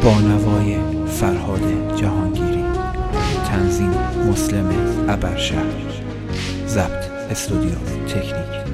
با نوای فرهاد جهانگیری، تنظیم مسلم ابرشهر، ضبط استودیو تکنیک.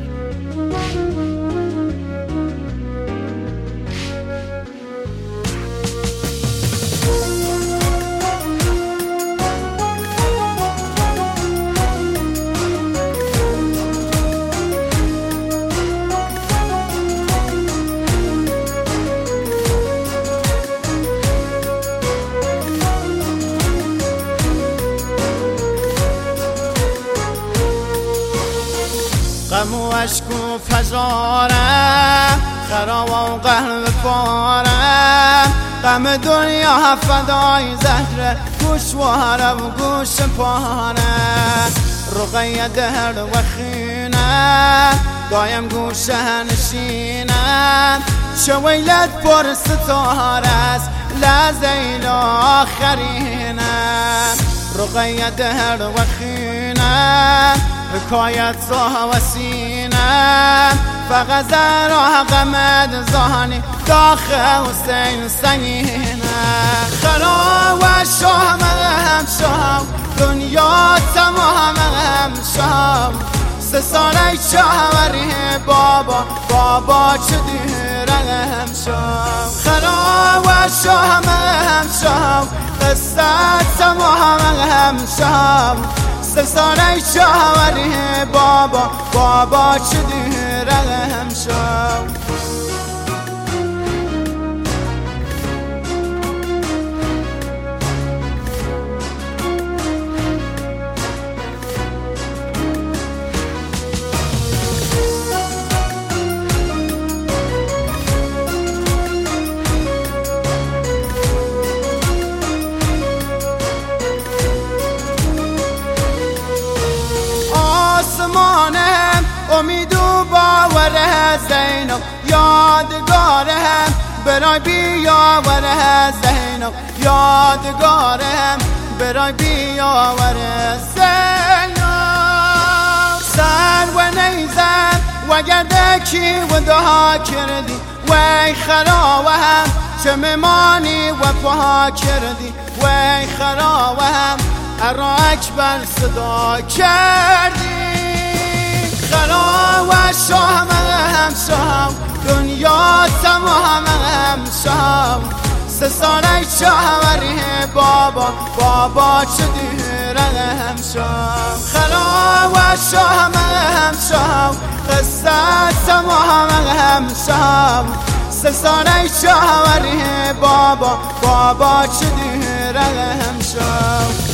غم و اشک و فزارم، خراب و قهر بپارم، غم دنیا فدای زهر گوشوارم و گوش پارم. رقیه دهر و خینم، دایم گوشه نشینم، شویلت پر ستاره است لحظه آخرینم. رقیه دهر و خینم، حکایت زها و سینم، فقط زرا غمد زهانی داخل حسین سنینم. خراب و شام هم شام، دنیا تمام هم شام، 3 ساله شاوری بابا چه دیرم شام. خراب و شام هم شام، قصه تمام هم شام، 3 ساله شاوری بابا چه دیرم شام. آسمانم امید و باوره زینب، یادگارم برای بیاوره زینب، یادگارم برای بیاوره زینب. سر و نیزم و گردکی و دعا کردی، وی خرابم چه میمانی و پا کردی، وی خرابم ارا اکبر صدا کردی. خراب و شام هم شام، دنیا تمام هم شام، 3 ساله شاوری بابا چه دیرم شام. خراب و شام هم شام، قصه تمام هم شام، 3 ساله شاوری بابا چه دیرم شام.